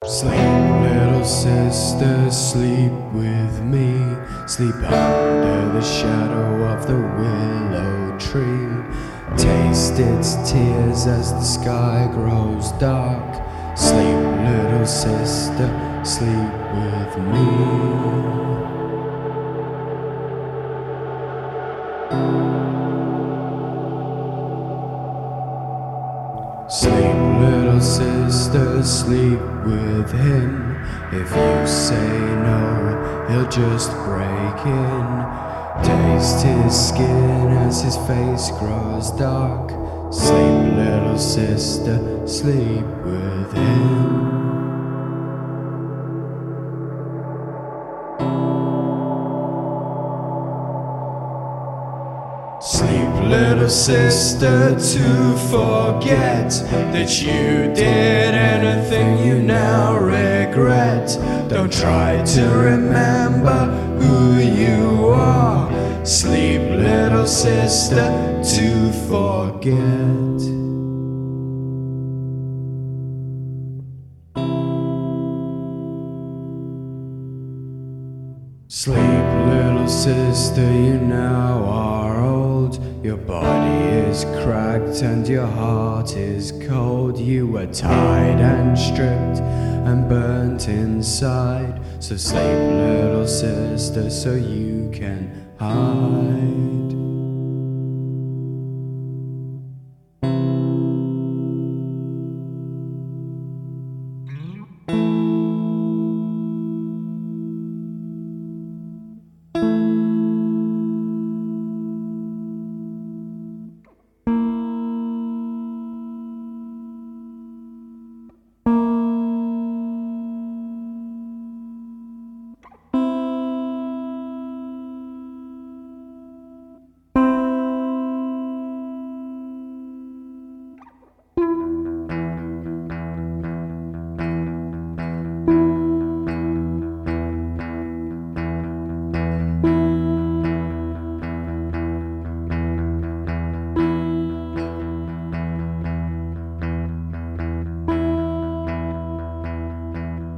Sleep, little sister, sleep with me. Sleep under the shadow of the willow tree. Taste its tears as the sky grows dark. Sleep, little sister, sleep with me. Sleep, little sister, sleep with him. If you say no, he'll just break in. Taste his skin as his face grows dark. Sleep, little sister, sleep with him. Sleep, little sister, to forget that you did anything you now regret. Don't try to remember who you are. Sleep, little sister, to forget. Sleep, little sister, you now are old. Your body is cracked and your heart is cold. You were tied and stripped and burnt inside. So sleep, little sister, so you can hide.